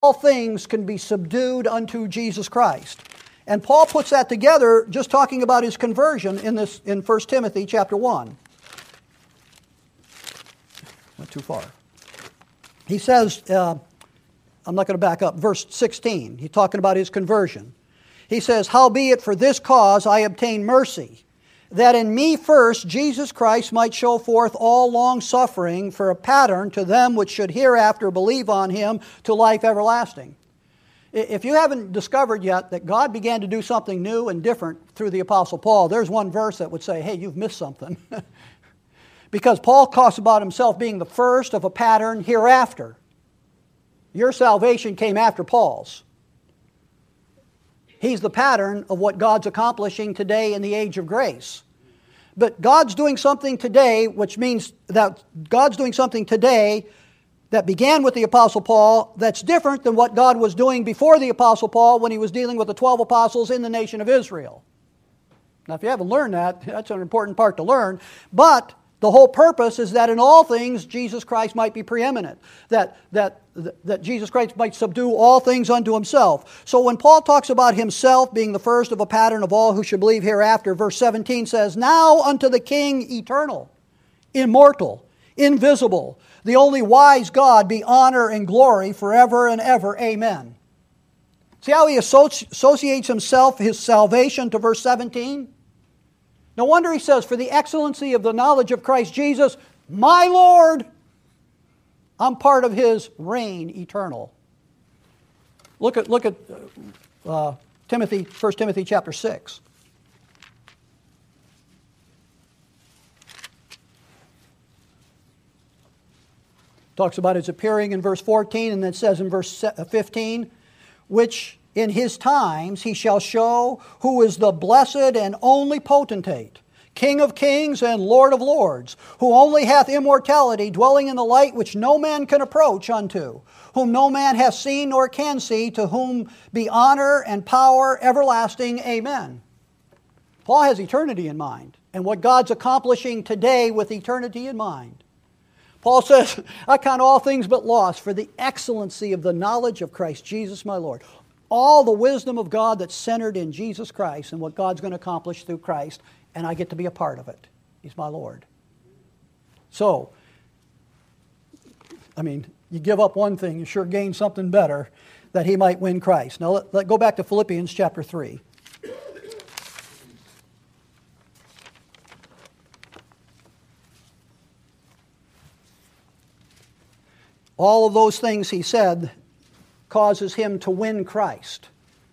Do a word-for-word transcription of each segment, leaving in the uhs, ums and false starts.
all things can be subdued unto Jesus Christ. And Paul puts that together just talking about his conversion in this in First Timothy chapter one. Went too far. He says, uh, I'm not going to back up, verse sixteen. He's talking about his conversion. He says, "Howbeit for this cause I obtain mercy, that in me first Jesus Christ might show forth all long suffering for a pattern to them which should hereafter believe on him to life everlasting." If you haven't discovered yet that God began to do something new and different through the Apostle Paul, there's one verse that would say, hey, you've missed something. Because Paul talks about himself being the first of a pattern hereafter. Your salvation came after Paul's. He's the pattern of what God's accomplishing today in the age of grace. But God's doing something today, which means that God's doing something today that began with the Apostle Paul that's different than what God was doing before the Apostle Paul when he was dealing with the twelve apostles in the nation of Israel. Now, if you haven't learned that, that's an important part to learn. But the whole purpose is that in all things Jesus Christ might be preeminent, that, that, that Jesus Christ might subdue all things unto himself. So when Paul talks about himself being the first of a pattern of all who should believe hereafter, verse seventeen says, "Now unto the King eternal, immortal, invisible, the only wise God, be honor and glory forever and ever. Amen." See how he associates himself, his salvation, to verse seventeen? No wonder he says, "For the excellency of the knowledge of Christ Jesus, my Lord." I'm part of his reign eternal. Look at look at uh, Timothy, First Timothy chapter six. Talks about his appearing in verse fourteen, and then says in verse fifteen, "Which in his times he shall show who is the blessed and only potentate, King of kings and Lord of lords, who only hath immortality, dwelling in the light which no man can approach unto, whom no man hath seen nor can see, to whom be honor and power everlasting. Amen." Paul has eternity in mind, and what God's accomplishing today with eternity in mind. Paul says, "I count all things but loss for the excellency of the knowledge of Christ Jesus my Lord." All the wisdom of God that's centered in Jesus Christ and what God's going to accomplish through Christ, and I get to be a part of it. He's my Lord. So, I mean, you give up one thing, you sure gain something better, that he might win Christ. Now, let, let go back to Philippians chapter three. All of those things he said causes him to win Christ.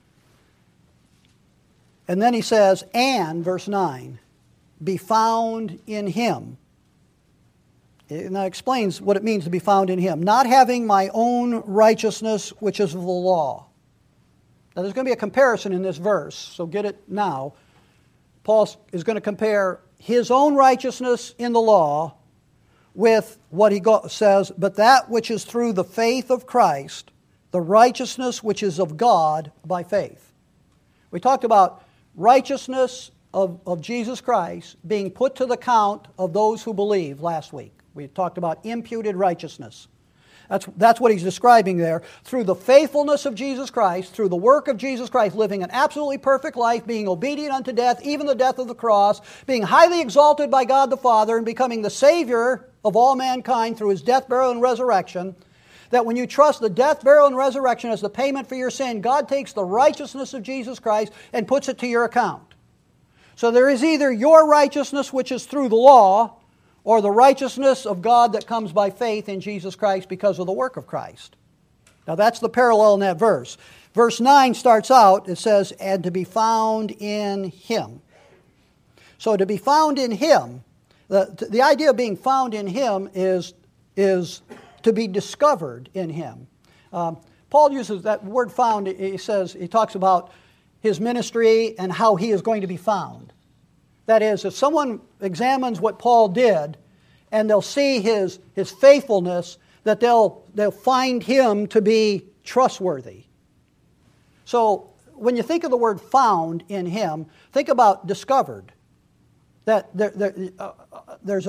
And then he says, "And," verse nine, "be found in him." And that explains what it means to be found in him. "Not having my own righteousness, which is of the law." Now there's going to be a comparison in this verse, so get it now. Paul is going to compare his own righteousness in the law with what he go- says, "But that which is through the faith of Christ, the righteousness which is of God by faith." We talked about righteousness of, of Jesus Christ being put to the count of those who believe last week. We talked about imputed righteousness. That's, that's what he's describing there. Through the faithfulness of Jesus Christ, through the work of Jesus Christ, living an absolutely perfect life, being obedient unto death, even the death of the cross, being highly exalted by God the Father, and becoming the Savior of all mankind through his death, burial, and resurrection, that when you trust the death, burial, and resurrection as the payment for your sin, God takes the righteousness of Jesus Christ and puts it to your account. So there is either your righteousness, which is through the law, or the righteousness of God that comes by faith in Jesus Christ because of the work of Christ. Now that's the parallel in that verse. Verse nine starts out, it says, "And to be found in him." So to be found in him, the, the idea of being found in him is, is to be discovered in him. Um, Paul uses that word found, he says, he talks about his ministry and how he is going to be found. That is, if someone examines what Paul did and they'll see his, his faithfulness, that they'll, they'll find him to be trustworthy. So when you think of the word found in him, think about discovered. That there, there, uh, there's a,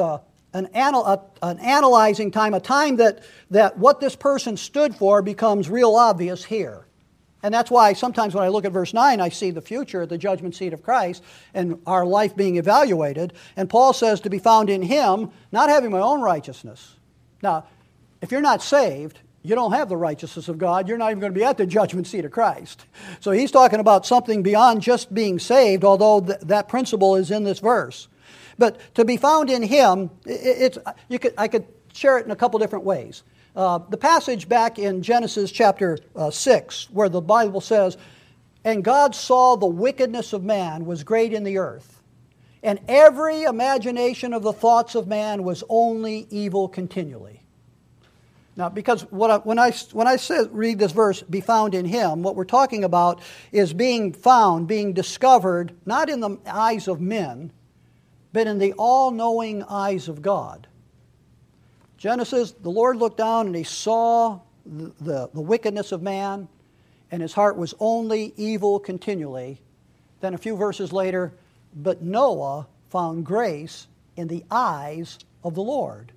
an, anal, a, an analyzing time, a time that, that what this person stood for becomes real obvious here. And that's why sometimes when I look at verse nine, I see the future, the judgment seat of Christ, and our life being evaluated. And Paul says to be found in Him, not having my own righteousness. Now, if you're not saved, you don't have the righteousness of God. You're not even going to be at the judgment seat of Christ. So he's talking about something beyond just being saved, although th- that principle is in this verse. But to be found in Him, it, it's you could I could share it in a couple different ways. Uh, the passage back in Genesis chapter uh, six, where the Bible says, "And God saw the wickedness of man was great in the earth, and every imagination of the thoughts of man was only evil continually." Now, because what I, when I, when I say, read this verse, be found in Him, what we're talking about is being found, being discovered, not in the eyes of men, but in the all-knowing eyes of God. Genesis, the Lord looked down and He saw the, the, the wickedness of man, and His heart was only evil continually. Then a few verses later, but Noah found grace in the eyes of the Lord.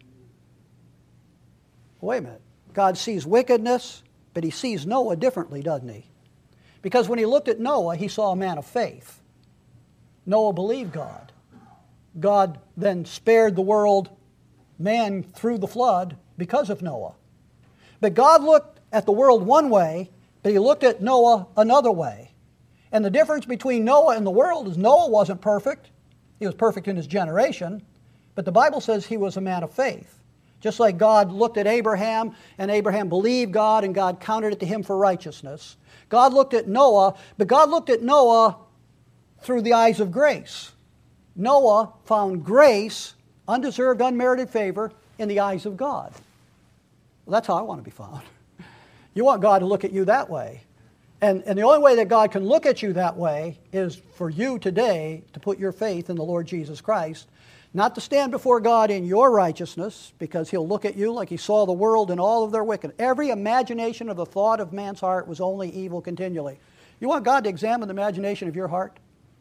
Wait a minute. God sees wickedness, but He sees Noah differently, doesn't He? Because when He looked at Noah, He saw a man of faith. Noah believed God. God then spared the world, man through the flood, because of Noah. But God looked at the world one way, but He looked at Noah another way. And the difference between Noah and the world is Noah wasn't perfect. He was perfect in his generation, but the Bible says he was a man of faith. Just like God looked at Abraham, and Abraham believed God, and God counted it to him for righteousness. God looked at Noah, but God looked at Noah through the eyes of grace. Noah found grace, undeserved, unmerited favor, in the eyes of God. Well, that's how I want to be found. You want God to look at you that way. And, and the only way that God can look at you that way is for you today to put your faith in the Lord Jesus Christ. Not to stand before God in your righteousness, because He'll look at you like He saw the world and all of their wickedness. Every imagination of the thought of man's heart was only evil continually. You want God to examine the imagination of your heart?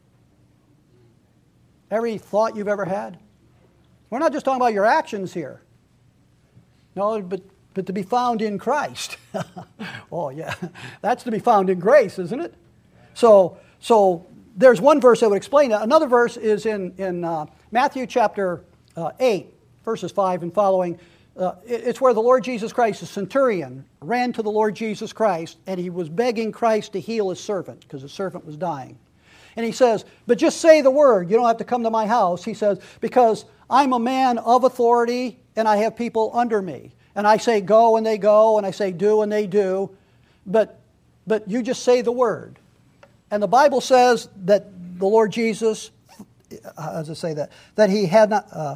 Every thought you've ever had? We're not just talking about your actions here. No, but, but to be found in Christ. Oh, yeah. That's to be found in grace, isn't it? So, so there's one verse that would explain that. Another verse is in, in uh, Matthew chapter uh, eight, verses five and following. Uh, it, it's where the Lord Jesus Christ, the centurion, ran to the Lord Jesus Christ, and he was begging Christ to heal his servant, because his servant was dying. And he says, but just say the word. You don't have to come to my house. He says, because I'm a man of authority, and I have people under me. And I say go, and they go, and I say do, and they do. But, but you just say the word. And the Bible says that the Lord Jesus, how does it say that? That He had not, uh,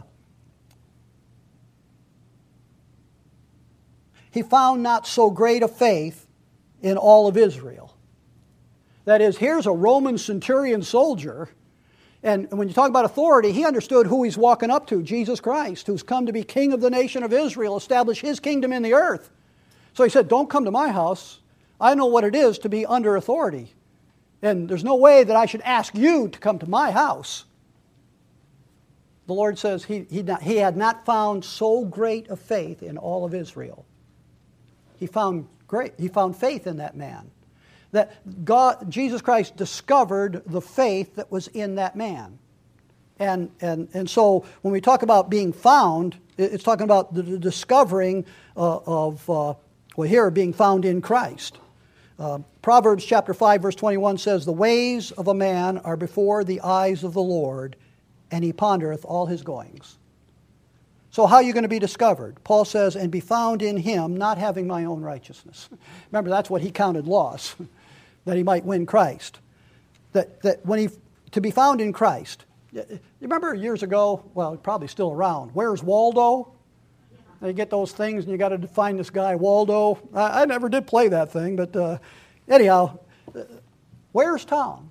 He found not so great a faith in all of Israel. That is, here's a Roman centurion soldier, and when you talk about authority, he understood who he's walking up to, Jesus Christ, who's come to be king of the nation of Israel, establish His kingdom in the earth. So he said, don't come to my house. I know what it is to be under authority. And there's no way that I should ask you to come to my house. The Lord says he, he, not, he had not found so great a faith in all of Israel. He found great, he found faith in that man. That God, Jesus Christ discovered the faith that was in that man. And, and, and so when we talk about being found, it's talking about the discovering uh, of, uh, well here, being found in Christ. Uh, Proverbs chapter five verse twenty-one says, the ways of a man are before the eyes of the Lord, and He pondereth all his goings. So how are you going to be discovered? Paul says, and be found in Him, not having my own righteousness. Remember, that's what he counted loss, that he might win Christ. That, that when he, to be found in Christ. You remember years ago, well, probably still around, Where's Waldo? You get those things and you got to find this guy, Waldo. I, I never did play that thing, but uh, anyhow, uh, where's Tom?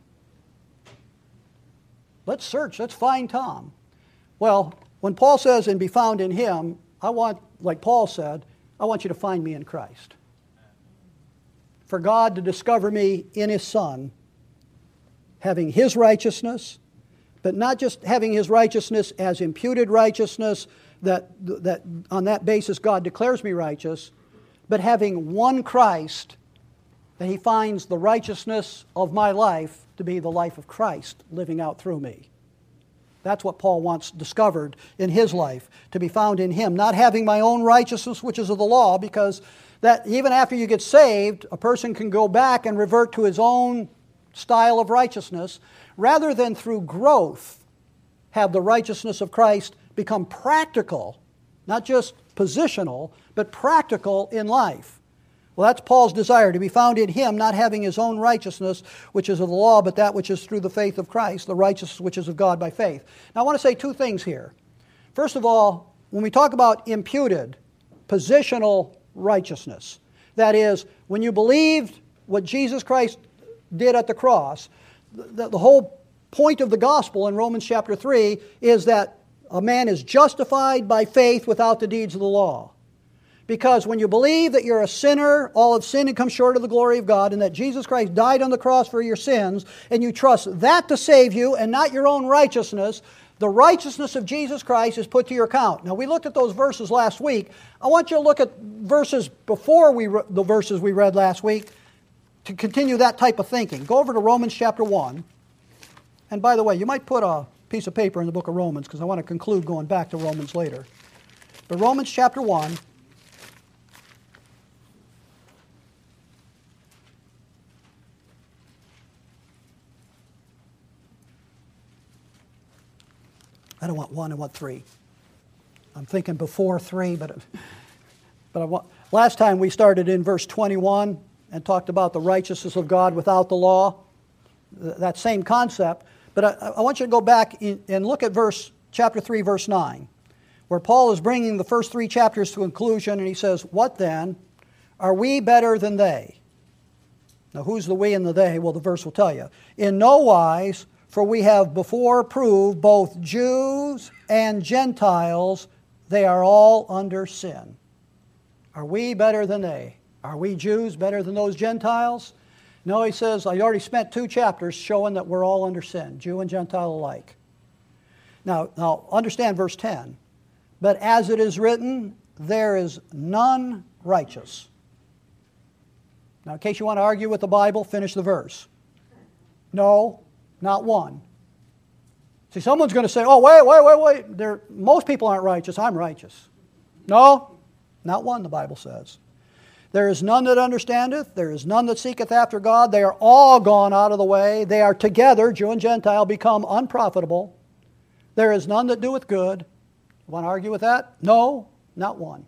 Let's search, let's find Tom. Well, when Paul says, and be found in Him, I want, like Paul said, I want you to find me in Christ. For God to discover me in His Son, having His righteousness, but not just having His righteousness as imputed righteousness, that, that on that basis God declares me righteous, but having one Christ, that he finds the righteousness of my life to be the life of Christ living out through me. That's what Paul wants discovered in his life, to be found in him, not having my own righteousness, which is of the law, because that even after you get saved, a person can go back and revert to his own style of righteousness, rather than through growth have the righteousness of Christ become practical, not just positional, but practical in life. Well, that's Paul's desire, to be found in him, not having his own righteousness, which is of the law, but that which is through the faith of Christ, the righteousness which is of God by faith. Now, I want to say two things here. First of all, when we talk about imputed, positional righteousness, that is, when you believed what Jesus Christ did at the cross, the, the whole point of the gospel in Romans chapter three is that a man is justified by faith without the deeds of the law. Because when you believe that you're a sinner, all have sinned and come short of the glory of God, and that Jesus Christ died on the cross for your sins, and you trust that to save you and not your own righteousness, the righteousness of Jesus Christ is put to your account. Now, we looked at those verses last week. I want you to look at verses before we re- the verses we read last week to continue that type of thinking. Go over to Romans chapter one. And by the way, you might put a piece of paper in the book of Romans, because I want to conclude going back to Romans later. But Romans chapter one. I don't want one, I want three. I'm thinking before three, but, but I want, last time we started in verse twenty-one and talked about the righteousness of God without the law, that same concept. But I, I want you to go back in, and look at verse chapter three, verse nine, where Paul is bringing the first three chapters to conclusion, and he says, "What then? Are we better than they?" Now, who's the we and the they? Well, the verse will tell you. "In no wise, for we have before proved both Jews and Gentiles, they are all under sin." Are we better than they? Are we Jews better than those Gentiles? No, he says, I already spent two chapters showing that we're all under sin, Jew and Gentile alike. Now, now understand verse ten. "But as it is written, there is none righteous." Now, in case you want to argue with the Bible, finish the verse. No, not one. See, someone's going to say, oh, wait, wait, wait, wait. There, most people aren't righteous. I'm righteous. No, not one, the Bible says. "There is none that understandeth. There is none that seeketh after God. They are all gone out of the way. They are together," Jew and Gentile, "become unprofitable. There is none that doeth good." You want to argue with that? No, not one.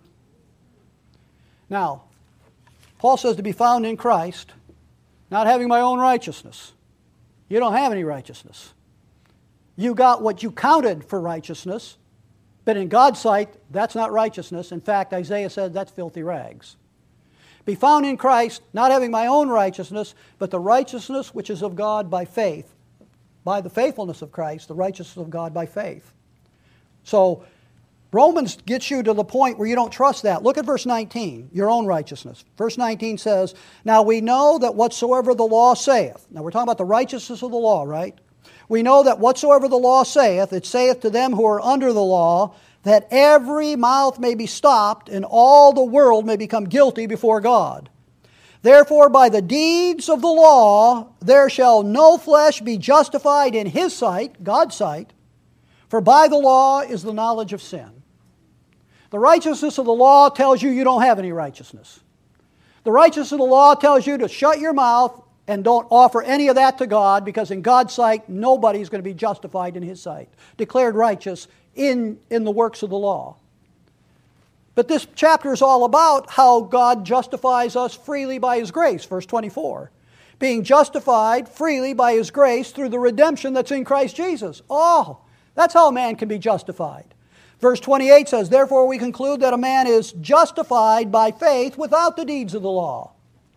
Now, Paul says to be found in Christ, not having my own righteousness. You don't have any righteousness. You got what you counted for righteousness, but in God's sight, that's not righteousness. In fact, Isaiah said that's filthy rags. Be found in Christ, not having my own righteousness, but the righteousness which is of God by faith. By the faithfulness of Christ, the righteousness of God by faith. So, Romans gets you to the point where you don't trust that. Look at verse nineteen, your own righteousness. Verse nineteen says, "Now we know that whatsoever the law saith." Now we're talking about the righteousness of the law, right? "We know that whatsoever the law saith, it saith to them who are under the law, that every mouth may be stopped, and all the world may become guilty before God. Therefore by the deeds of the law there shall no flesh be justified in his sight," God's sight, "for by the law is the knowledge of sin." The righteousness of the law tells you you don't have any righteousness. The righteousness of the law tells you to shut your mouth and don't offer any of that to God, because in God's sight, nobody's going to be justified in his sight, declared righteous in, in the works of the law. But this chapter is all about how God justifies us freely by his grace, verse twenty-four. "Being justified freely by his grace through the redemption that's in Christ Jesus." Oh, that's how a man can be justified. Verse twenty-eight says, "Therefore we conclude that a man is justified by faith without the deeds of the law."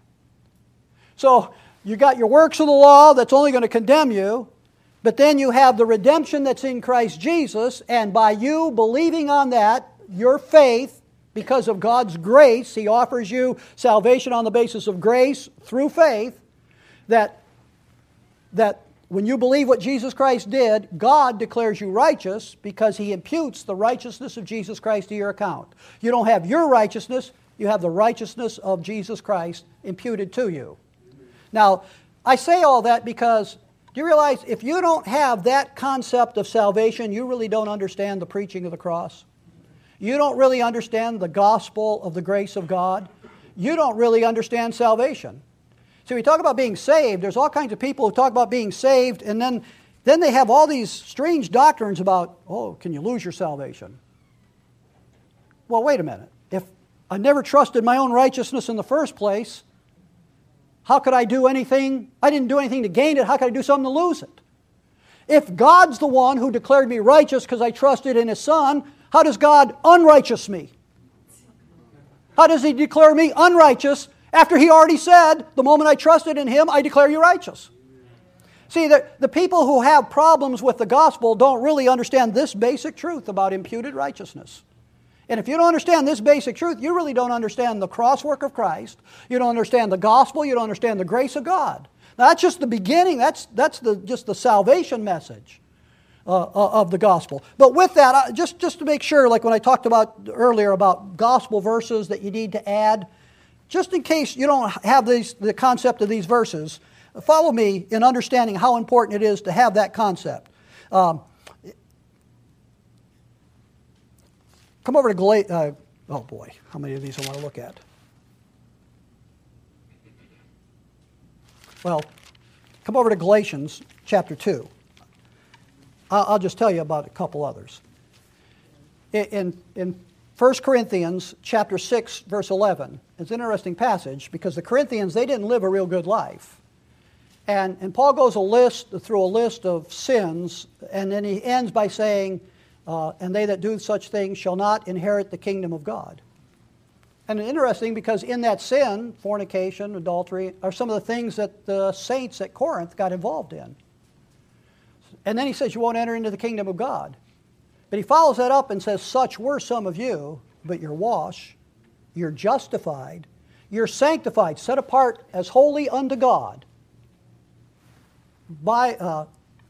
So you got your works of the law that's only going to condemn you, but then you have the redemption that's in Christ Jesus, and by you believing on that, your faith, because of God's grace, he offers you salvation on the basis of grace through faith, that, that When you believe what Jesus Christ did, God declares you righteous because He imputes the righteousness of Jesus Christ to your account. You don't have your righteousness, you have the righteousness of Jesus Christ imputed to you. Now, I say all that because, do you realize if you don't have that concept of salvation, you really don't understand the preaching of the cross? You don't really understand the gospel of the grace of God? You don't really understand salvation. So we talk about being saved. There's all kinds of people who talk about being saved, and then, then they have all these strange doctrines about, oh, can you lose your salvation? Well, wait a minute. If I never trusted my own righteousness in the first place, how could I do anything? I didn't do anything to gain it. How could I do something to lose it? If God's the one who declared me righteous because I trusted in His Son, how does God unrighteous me? How does He declare me unrighteous after He already said, the moment I trusted in Him, I declare you righteous? See, the, the people who have problems with the gospel don't really understand this basic truth about imputed righteousness. And if you don't understand this basic truth, you really don't understand the cross work of Christ. You don't understand the gospel. You don't understand the grace of God. Now, that's just the beginning. That's, that's the, just the salvation message uh, of the gospel. But with that, just, just to make sure, like when I talked about earlier about gospel verses that you need to add, just in case you don't have these, the concept of these verses, follow me in understanding how important it is to have that concept. Um, come over to Galatians. Uh, oh boy, how many of these I want to look at? Well, come over to Galatians chapter two. I'll, I'll just tell you about a couple others. In, in, in First Corinthians chapter six, verse eleven, it's an interesting passage because the Corinthians, they didn't live a real good life. And, and Paul goes a list through a list of sins, and then he ends by saying, uh, and they that do such things shall not inherit the kingdom of God. And it's interesting because in that sin, fornication, adultery, are some of the things that the saints at Corinth got involved in. And then he says you won't enter into the kingdom of God. But he follows that up and says, such were some of you, but you're washed, you're justified, you're sanctified, set apart as holy unto God. By uh,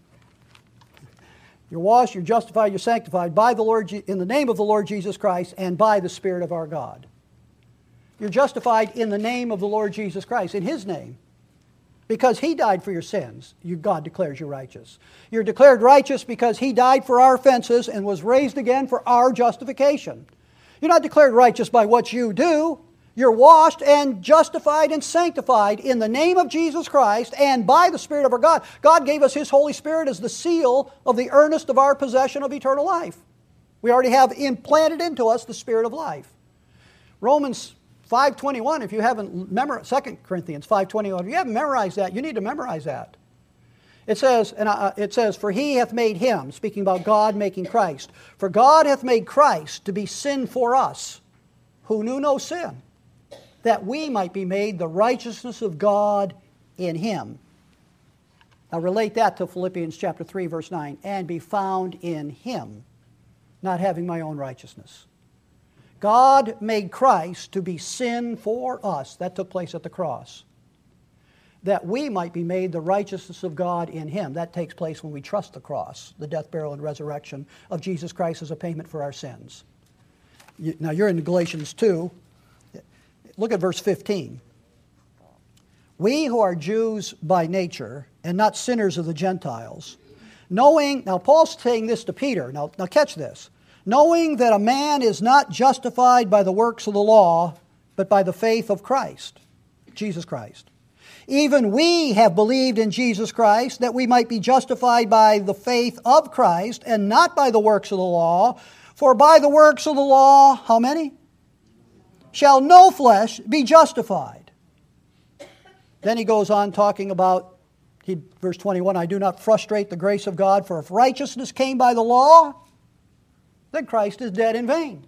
you're washed, you're justified, you're sanctified by the Lord in the name of the Lord Jesus Christ and by the Spirit of our God. You're justified in the name of the Lord Jesus Christ, in His name. Because He died for your sins, you, God declares you righteous. You're declared righteous because He died for our offenses and was raised again for our justification. You're not declared righteous by what you do. You're washed and justified and sanctified in the name of Jesus Christ and by the Spirit of our God. God gave us His Holy Spirit as the seal of the earnest of our possession of eternal life. We already have implanted into us the Spirit of life. Romans five twenty-one, if you haven't memorized, Second Corinthians five twenty-one, if you haven't memorized that, you need to memorize that. It says, and uh, it says, for He hath made Him, speaking about God making Christ, for God hath made Christ to be sin for us, who knew no sin, that we might be made the righteousness of God in Him. Now relate that to Philippians chapter three, verse nine, and be found in Him, not having my own righteousness. God made Christ to be sin for us. That took place at the cross. That we might be made the righteousness of God in Him. That takes place when we trust the cross, the death, burial, and resurrection of Jesus Christ as a payment for our sins. You, now you're in Galatians two. Look at verse fifteen. We who are Jews by nature and not sinners of the Gentiles, knowing, now Paul's saying this to Peter. Now, now catch this. Knowing that a man is not justified by the works of the law, but by the faith of Christ, Jesus Christ. Even we have believed in Jesus Christ, that we might be justified by the faith of Christ, and not by the works of the law. For by the works of the law, how many? Shall no flesh be justified. Then he goes on talking about, he, verse twenty-one, I do not frustrate the grace of God, for if righteousness came by the law, then Christ is dead in vain.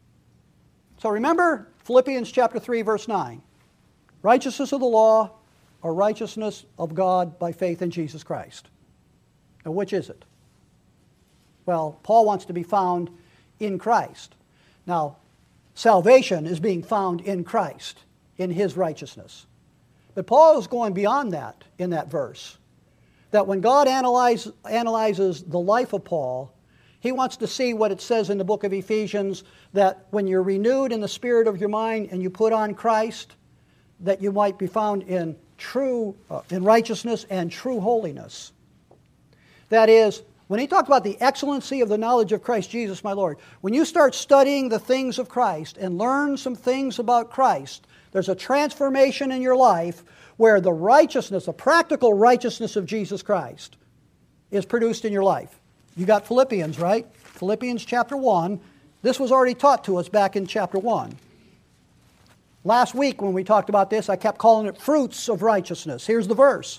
So remember Philippians chapter three, verse nine. Righteousness of the law or righteousness of God by faith in Jesus Christ. Now which is it? Well, Paul wants to be found in Christ. Now, salvation is being found in Christ, in His righteousness. But Paul is going beyond that in that verse. that when God analyze, analyzes the life of Paul, he wants to see what it says in the book of Ephesians, that when you're renewed in the spirit of your mind and you put on Christ, that you might be found in true, uh, in righteousness and true holiness. That is, when he talked about the excellency of the knowledge of Christ Jesus my Lord, when you start studying the things of Christ and learn some things about Christ, there's a transformation in your life where the righteousness, the practical righteousness of Jesus Christ is produced in your life. You got Philippians, right? Philippians chapter one. This was already taught to us back in chapter one. Last week when we talked about this, I kept calling it fruits of righteousness. Here's the verse.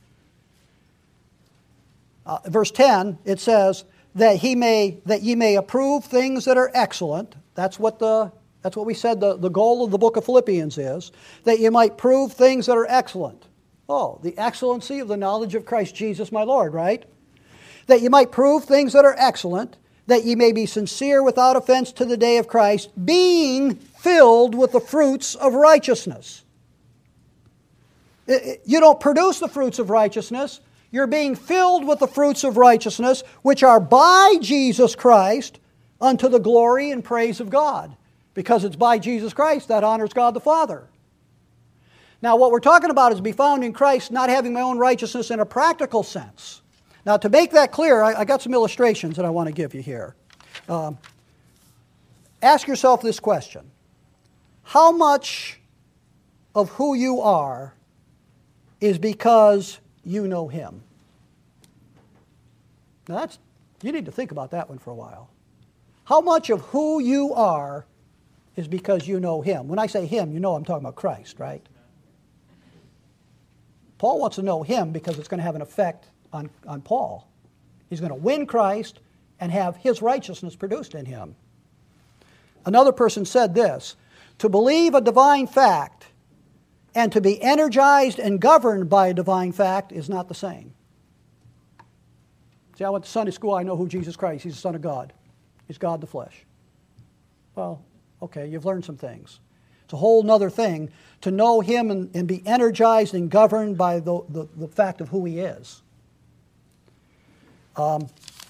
Uh, verse ten, it says, that he may that ye may approve things that are excellent. That's what the that's what we said the, the goal of the book of Philippians is, that you might prove things that are excellent. Oh, the excellency of the knowledge of Christ Jesus my Lord, right? That you might prove things that are excellent, that ye may be sincere without offense to the day of Christ, being filled with the fruits of righteousness. You don't produce the fruits of righteousness. You're being filled with the fruits of righteousness, which are by Jesus Christ unto the glory and praise of God. Because it's by Jesus Christ that honors God the Father. Now, what we're talking about is be found in Christ, not having my own righteousness in a practical sense. Now, to make that clear, I, I got some illustrations that I want to give you here. Um, ask yourself this question. How much of who you are is because you know Him? Now, that's, you need to think about that one for a while. How much of who you are is because you know Him? When I say Him, you know I'm talking about Christ, right? Paul wants to know Him because it's going to have an effect on, on Paul. He's going to win Christ and have His righteousness produced in him. Another person said this, to believe a divine fact and to be energized and governed by a divine fact is not the same. See, I went to Sunday school, I know who Jesus Christ, He's the Son of God. He's God the flesh. Well, okay, you've learned some things. It's a whole other thing to know Him and, and be energized and governed by the, the, the fact of who He is. Um,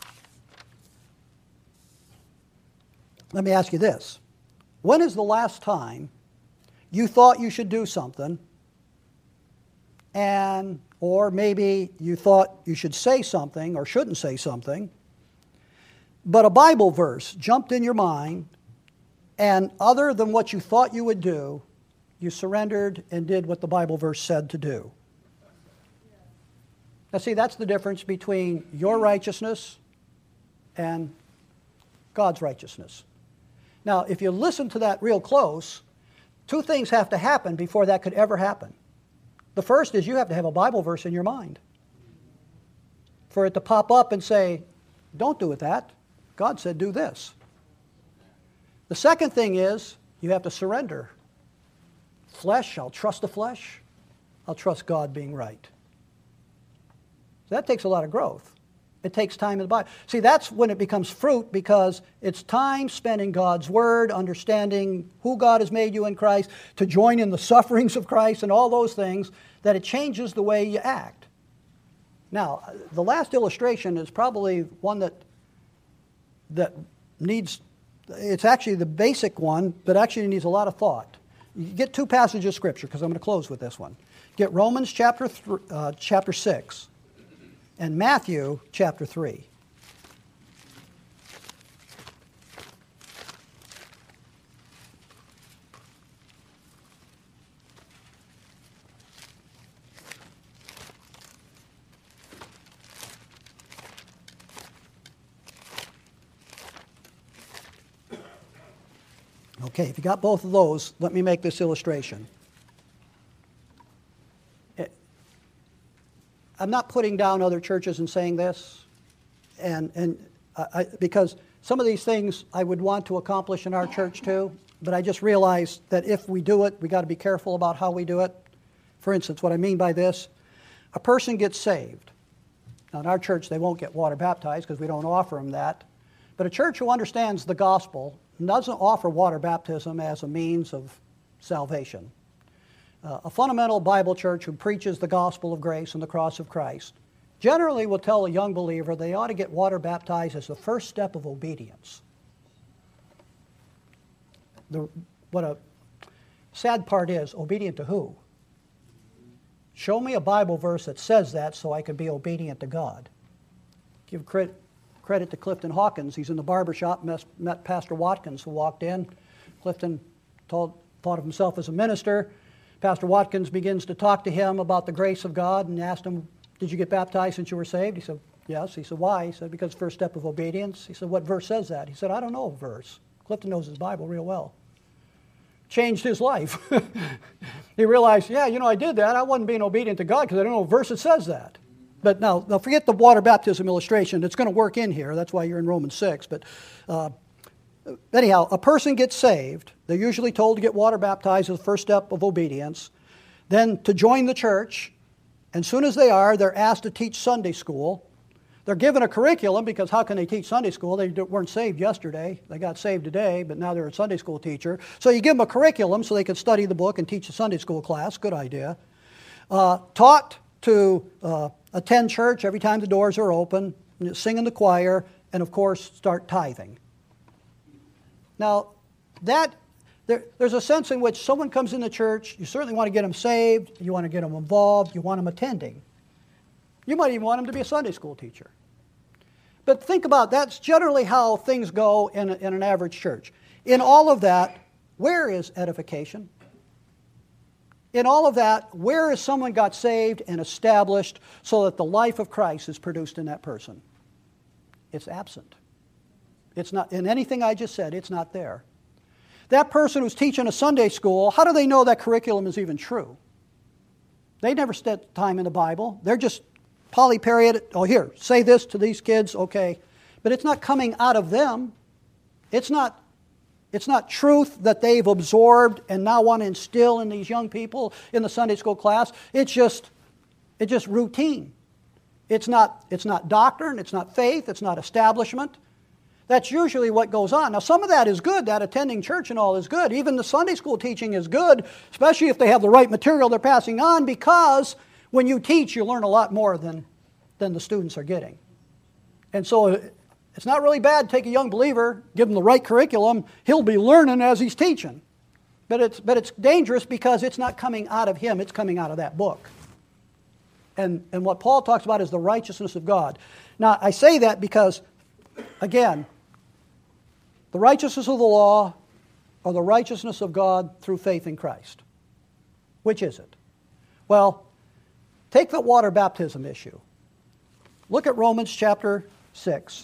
let me ask you this. When is the last time you thought you should do something, and or maybe you thought you should say something or shouldn't say something, but a Bible verse jumped in your mind, and other than what you thought you would do, you surrendered and did what the Bible verse said to do? Now see, that's the difference between your righteousness and God's righteousness. Now, if you listen to that real close, two things have to happen before that could ever happen. The first is you have to have a Bible verse in your mind for it to pop up and say, don't do it that. God said do this. The second thing is you have to surrender. Flesh, I'll trust the flesh. I'll trust God being right. So that takes a lot of growth. It takes time in the Bible. See, that's when it becomes fruit, because it's time spent in God's Word, understanding who God has made you in Christ, to join in the sufferings of Christ and all those things, that it changes the way you act. Now, the last illustration is probably one that, that needs, it's actually the basic one, but actually needs a lot of thought. You get two passages of Scripture, because I'm going to close with this one. Get Romans chapter, th- uh, chapter six. And Matthew chapter three. Okay, if you got both of those, let me make this illustration. I'm not putting down other churches and saying this, and, and I, because some of these things I would want to accomplish in our church too, but I just realized that if we do it, we got to be careful about how we do it. For instance, what I mean by this, a person gets saved. Now in our church they won't get water baptized because we don't offer them that, but a church who understands the gospel doesn't offer water baptism as a means of salvation. Uh, a fundamental Bible church who preaches the gospel of grace and the cross of Christ generally will tell a young believer they ought to get water baptized as the first step of obedience. The, what a sad part is, obedient to who? Show me a Bible verse that says that so I can be obedient to God. Give credit, credit to Clifton Hawkins. He's in the barber shop, met, met Pastor Watkins, who walked in. Clifton told, thought of himself as a minister. Pastor Watkins begins to talk to him about the grace of God and asked him, did you get baptized since you were saved? He said, yes. He said, why? He said, because first step of obedience. He said, what verse says that? He said, I don't know a verse. Clifton knows his Bible real well. Changed his life. He realized, yeah, you know, I did that. I wasn't being obedient to God because I don't know a verse that says that. But now, now forget the water baptism illustration. It's going to work in here. That's why you're in Romans six. But uh, anyhow, a person gets saved. They're usually told to get water baptized as the first step of obedience. Then to join the church. And soon as they are, they're asked to teach Sunday school. They're given a curriculum because how can they teach Sunday school? They weren't saved yesterday. They got saved today, but now they're a Sunday school teacher. So you give them a curriculum so they can study the book and teach a Sunday school class. Good idea. Uh, taught to uh, attend church every time the doors are open, sing in the choir, and of course start tithing. Now, that there, there's a sense in which someone comes into church, you certainly want to get them saved, you want to get them involved, you want them attending. You might even want them to be a Sunday school teacher. But think about, that's generally how things go in, a, in an average church. In all of that, where is edification? In all of that, where is someone got saved and established so that the life of Christ is produced in that person? It's absent. It's not, in anything I just said, it's not there. That person who's teaching a Sunday school, how do they know that curriculum is even true? They never spent time in the Bible. They're just polyperiod. Oh, here, say this to these kids, okay. But it's not coming out of them. It's not, it's not truth that they've absorbed and now want to instill in these young people in the Sunday school class. It's just, it's just routine. It's not, it's not doctrine, it's not faith, it's not establishment. That's usually what goes on. Now, some of that is good. That attending church and all is good. Even the Sunday school teaching is good, especially if they have the right material they're passing on, because when you teach, you learn a lot more than, than the students are getting. And so it's not really bad to take a young believer, give him the right curriculum. He'll be learning as he's teaching. But it's, but it's dangerous because it's not coming out of him. It's coming out of that book. And, and what Paul talks about is the righteousness of God. Now, I say that because, again, the righteousness of the law or the righteousness of God through faith in Christ. Which is it? Well, take the water baptism issue. Look at Romans chapter six.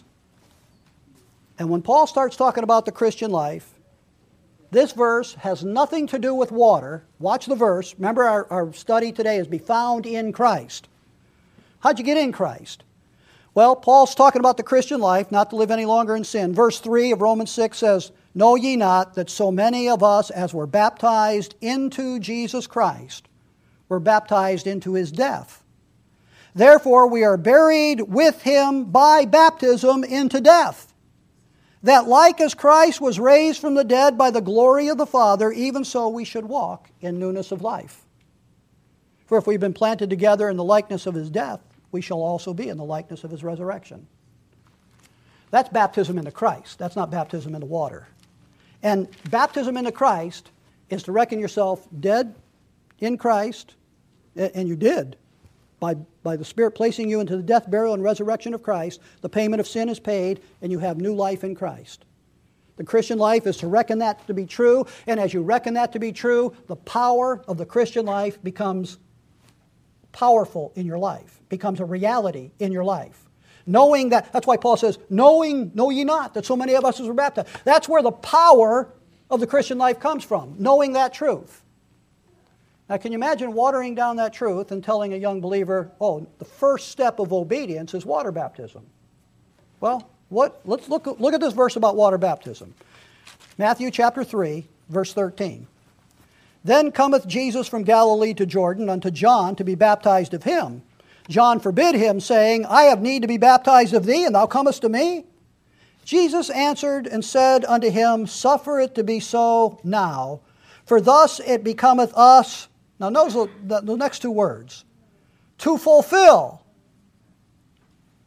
And when Paul starts talking about the Christian life, this verse has nothing to do with water. Watch the verse. Remember, our, our study today is be found in Christ. How'd you get in Christ? Well, Paul's talking about the Christian life, not to live any longer in sin. Verse three of Romans six says, know ye not that so many of us as were baptized into Jesus Christ were baptized into his death? Therefore we are buried with him by baptism into death, that like as Christ was raised from the dead by the glory of the Father, even so we should walk in newness of life. For if we've been planted together in the likeness of his death, we shall also be in the likeness of his resurrection. That's baptism into Christ. That's not baptism into water. And baptism into Christ is to reckon yourself dead in Christ, and you did. By, by the Spirit placing you into the death, burial, and resurrection of Christ, the payment of sin is paid, and you have new life in Christ. The Christian life is to reckon that to be true, and as you reckon that to be true, the power of the Christian life becomes powerful in your life, becomes a reality in your life. Knowing that, that's why Paul says, knowing, know ye not that so many of us were baptized. That's where the power of the Christian life comes from, knowing that truth. Now, can you imagine watering down that truth and telling a young believer, oh, the first step of obedience is water baptism? Well, what? Let's look, look at this verse about water baptism. Matthew chapter three, verse thirteen. Then cometh Jesus from Galilee to Jordan unto John to be baptized of him. John forbid him, saying, I have need to be baptized of thee, and thou comest to me? Jesus answered and said unto him, suffer it to be so now, for thus it becometh us. Now notice the, the next two words. To fulfill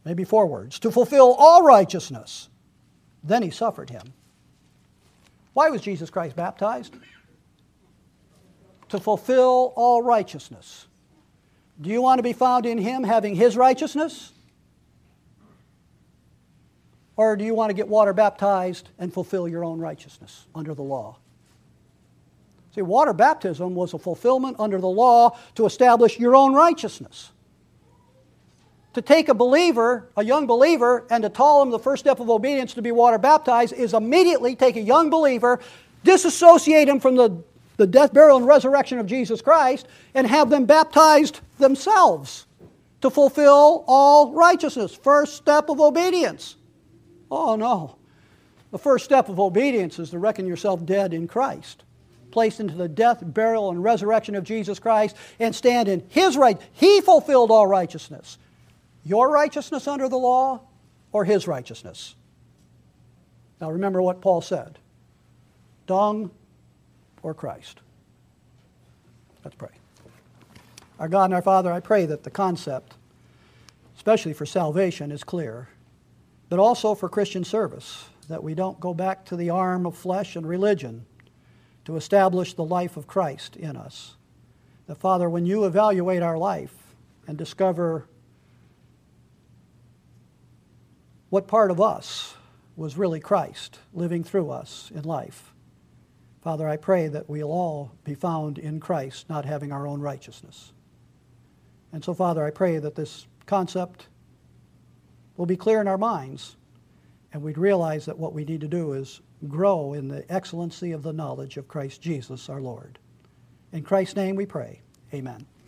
Maybe four words. To fulfill all righteousness. Then he suffered him. Why was Jesus Christ baptized? To fulfill all righteousness. Do you want to be found in him having his righteousness? Or do you want to get water baptized and fulfill your own righteousness under the law? See, water baptism was a fulfillment under the law to establish your own righteousness. To take a believer, a young believer, and to tell him the first step of obedience to be water baptized is immediately take a young believer, disassociate him from the, the death, burial, and resurrection of Jesus Christ, and have them baptized themselves to fulfill all righteousness. First step of obedience. Oh no. The first step of obedience is to reckon yourself dead in Christ, placed into the death, burial, and resurrection of Jesus Christ, and stand in his right. He fulfilled all righteousness. Your righteousness under the law or his righteousness? Now remember what Paul said. Dung or Christ? Let's pray. Our God and our Father, I pray that the concept, especially for salvation, is clear, but also for Christian service, that we don't go back to the arm of flesh and religion to establish the life of Christ in us. That, Father, when you evaluate our life and discover what part of us was really Christ living through us in life, Father, I pray that we'll all be found in Christ, not having our own righteousness. And so, Father, I pray that this concept will be clear in our minds, and we'd realize that what we need to do is grow in the excellency of the knowledge of Christ Jesus our Lord. In Christ's name we pray. Amen.